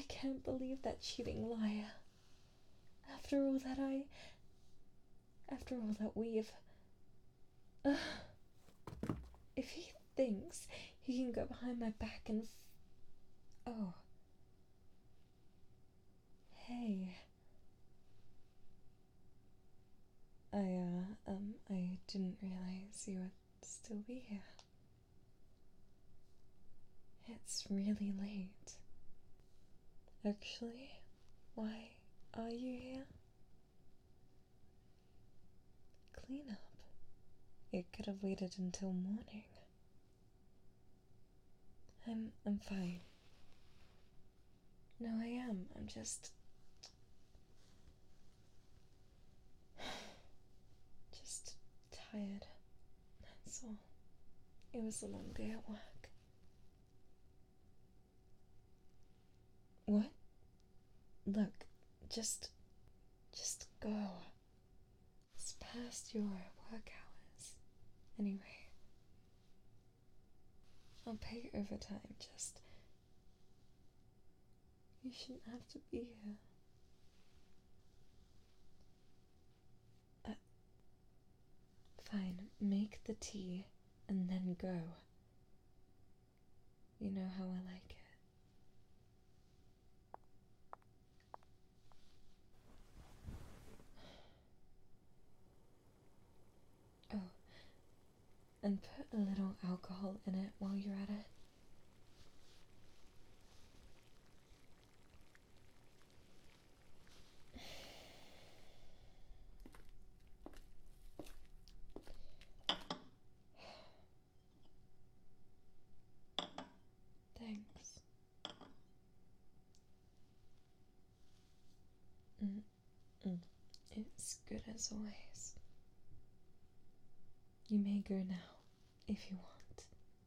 can't believe that cheating liar. After all that we've. Ugh. If he thinks he can go behind my back and. Oh. Hey. I didn't realize you would still be here. It's really late. Actually, why are you here? Clean up. It could have waited until morning. I'm fine. No, I am. I'm just tired. That's all. It was a long day at work. What? Look, just go. It's past your work hours. Anyway, I'll pay overtime, you shouldn't have to be here. Fine, make the tea and then go. You know how I like it. Oh, and put a little alcohol in it while you're at it. Thanks. It's good as always. You may go now, if you want.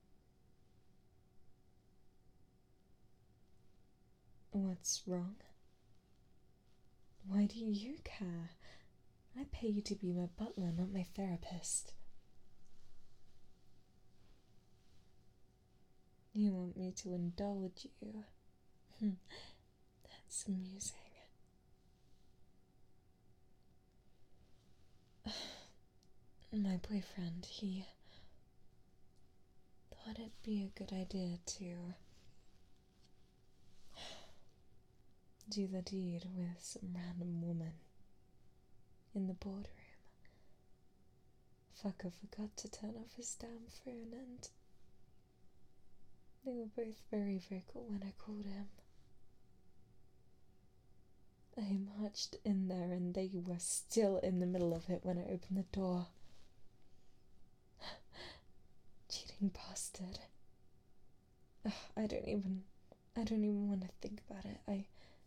What's wrong? Why do you care? I pay you to be my butler, not my therapist. You want me to indulge you? That's amusing. My boyfriend, he thought it'd be a good idea to do the deed with some random woman in the boardroom. Fucker forgot to turn off his damn phone, and they were both very vocal when I called him. I marched in there and they were still in the middle of it when I opened the door. Cheating bastard. Ugh, I don't even want to think about it.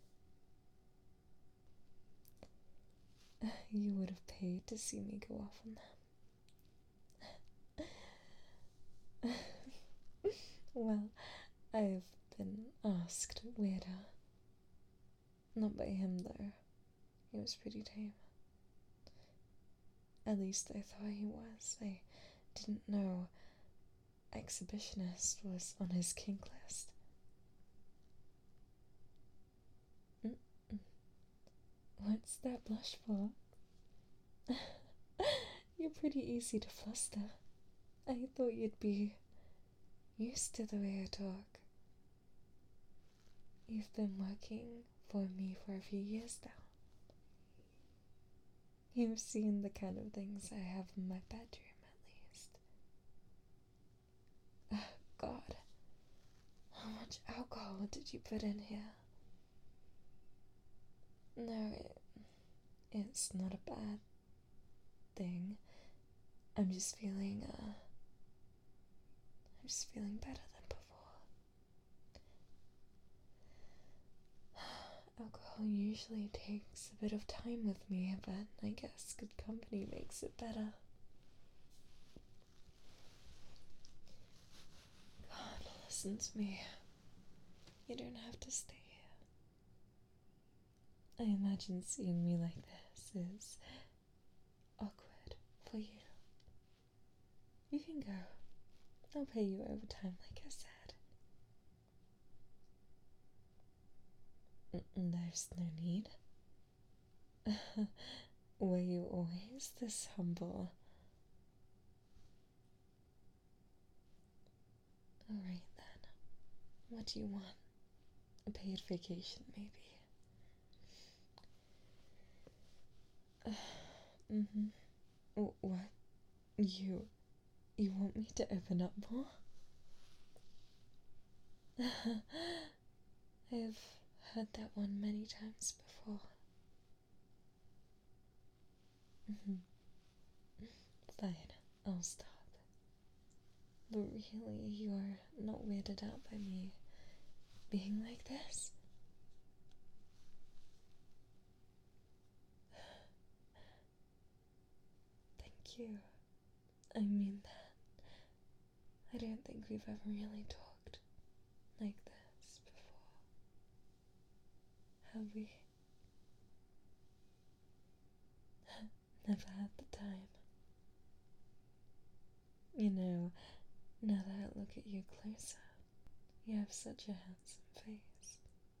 You would have paid to see me go off on them. Well, I've been asked weirder. Not by him, though. He was pretty tame. At least I thought he was. I didn't know exhibitionist was on his kink list. What's that blush for? You're pretty easy to fluster. I thought you'd be used to the way I talk. You've been working for me for a few years now. You've seen the kind of things I have in my bedroom, at least. Oh, God. How much alcohol did you put in here? No, it's not a bad thing. I'm just feeling better than before. Alcohol usually takes a bit of time with me, but I guess good company makes it better. God, listen to me. You don't have to stay here. I imagine seeing me like this is awkward for you. You can go. I'll pay you overtime, like I said. There's no need. Were you always this humble? Alright then. What do you want? A paid vacation, maybe? What? You want me to open up more? I've heard that one many times before. Fine, I'll stop. But really, you're not weirded out by me being like this? Thank you. I mean that. I don't think we've ever really talked like this before. Have we? Never had the time. You know, now that I look at you closer, you have such a handsome face.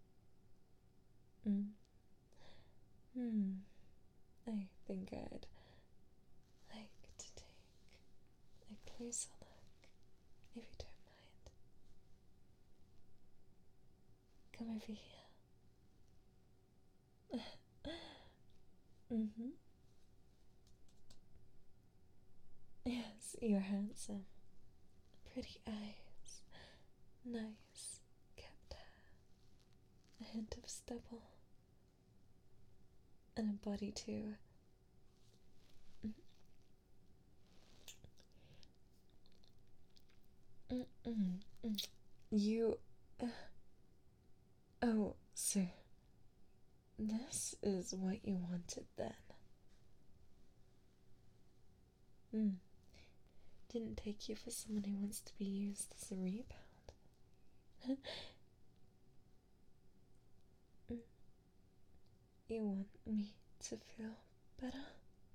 I think I'd like to take a closer look, if you don't mind. Come over here. Yes, you're handsome. Pretty eyes. Nice kept hair. A hint of stubble. And a body too. You... Oh, so... This is what you wanted then. Didn't take you for someone who wants to be used as a rebound. You want me to feel better?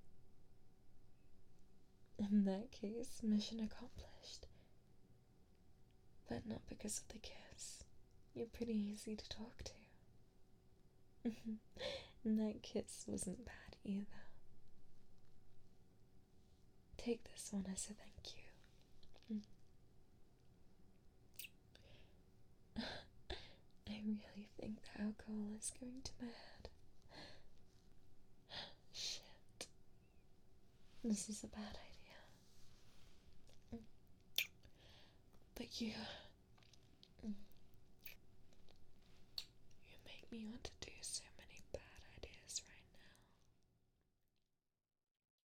In that case, mission accomplished. But not because of the kiss. You're pretty easy to talk to. And that kiss wasn't bad either. Take this one as a thank you. I really think the alcohol is going to my head. Shit. This is a bad idea. But you make me want to do